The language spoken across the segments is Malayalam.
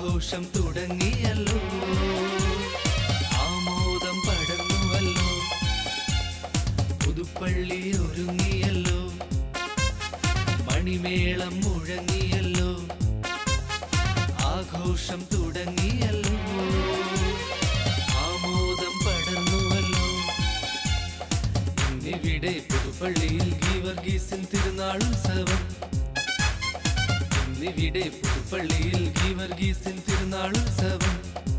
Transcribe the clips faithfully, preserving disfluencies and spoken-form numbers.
ആഘോഷം തുടങ്ങിയല്ലോ, ആമോദം പടർന്നുവല്ലോ, പുതുപ്പള്ളി ഒരുങ്ങിയല്ലോ, മണിമേളം മുഴങ്ങിയല്ലോ, ആഘോഷം തുടങ്ങിയല്ലോ, ആമോദം പടർന്നുവല്ലോ. ഇന്നിവിടെ പുതുപ്പള്ളിയിൽ ഗീവർഗീസിൻ തിരുനാളുത്സവം, ഇന്നിവിടെ പുതുപ്പള്ളിയിൽ ഗീവർഗീസിൻ തിരുനാളുത്സവം.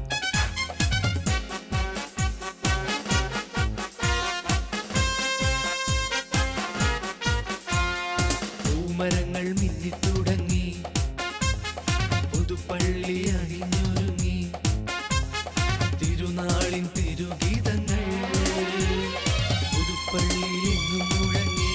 പൂമരങ്ങൾ മിന്നിത്തുടങ്ങി, പുതുപ്പള്ളി അണിഞ്ഞൊരുങ്ങി, തിരുനാളിൻ തിരുഗീതങ്ങൾ പുതുപ്പള്ളിയെങ്ങും മുഴങ്ങി.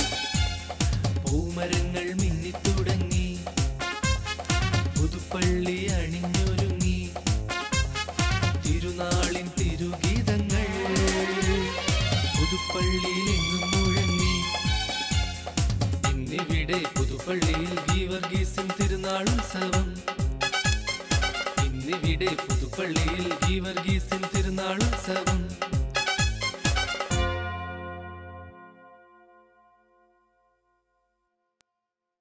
പൂമരങ്ങൾ മിന്നിത്തുടങ്ങി, പുതുപ്പള്ളി അണിഞ്ഞൊരുങ്ങി, തിരുനാളിൻ തിരുഗീതങ്ങൾ പുതുപ്പള്ളിയിലെങ്ങും മുഴങ്ങി. ഇന്നിവിടെ പുതുപ്പള്ളിയിൽ ഗീവർഗീസിൻ തിരുനാളുത്സവം, ഇന്നിവിടെ പുതുപ്പള്ളിയിൽ ഗീവർഗീസിൻ തിരുനാളുത്സവം.